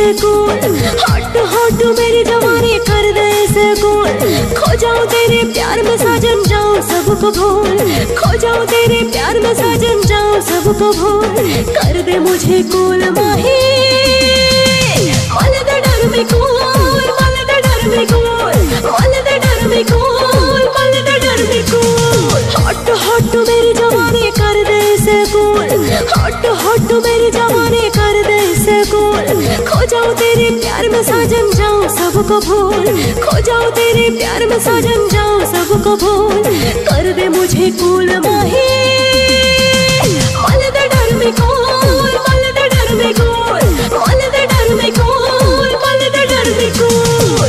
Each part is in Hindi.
से कूल। हॉट हॉट मेरी जवानी कर दे से कूल। खो जाऊं तेरे प्यार में साजन जाऊं सबको भूल। खो जाऊं तेरे प्यार में साजन जाऊं सबको भूल। कर दे मुझे कूल माही मल दे डर में कूल। मल दे डर में कूल। मल दे डर में कूल। मल दे डर में कूल। हॉट हॉट मेरी जवानी कर दे से कूल। हॉट हॉट मेरी जवानी कर दे से कूल। खो जाऊं तेरे प्यार में साजन जाऊं सबको भूल। खो जाऊं तेरे प्यार में साजन जाऊं सबको भूल। कर दे मुझे कूल माही मल दे डर में कूल। मल दे डर में कूल। मल दे डर में कूल। मल दे डर में कूल।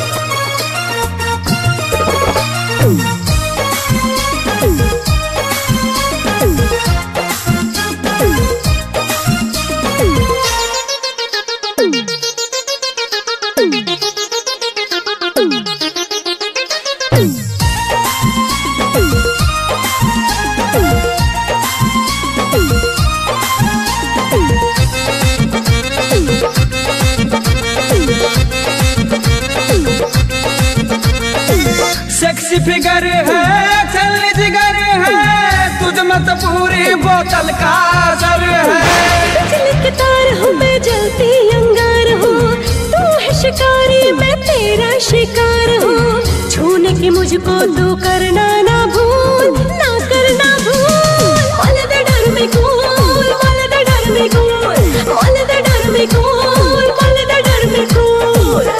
सेक्सी फिगर है चलनी जिगर है तुझ में तो पूरी बोतल का असर है। बिजली की तार हूँ मैं जलती अंगार हूँ। तू है शिकारी मैं तेरा शिकार हूँ। छूने की मुझको तू करना ना भूल। ना करना भूल। मल दे डर में कूल। मल दे डर में कूल। मल दे डर में कूल। मल दे डर में कूल।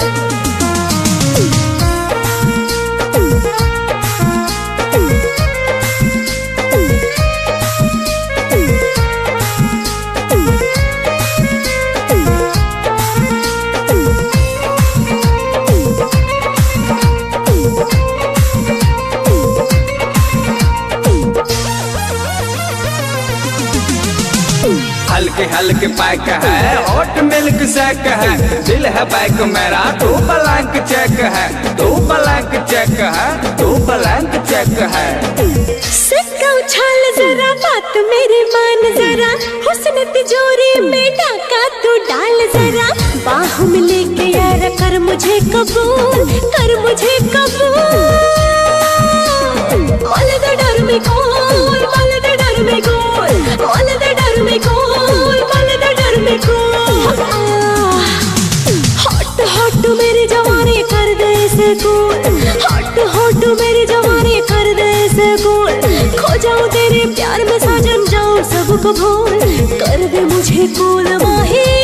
हल्के हल्के पैक है हॉट मिल्क शेक है। दिल है बैक मेरा तू ब्लैंक चेक है। तू ब्लैंक चेक है। तू ब्लैंक चेक है। सिक्का उछाल जरा बात मेरी मान जरा। हुस्न तिजोरी में डाका तू डाल जरा। बाहों में लेके यार कर मुझे कबूल। कर मुझे कबूल। मल दे डर में कूल। मल दे डर में कूल। मल दे डर में कूल। मल दे डर में कूल। हॉट हॉट मेरी जवानी कर दे से कूल। हॉट हॉट मेरी जवानी कर दे से कूल। खो जाऊं तेरे प्यार में साजन जाऊं सबको भूल। कर दे मुझे कूल माही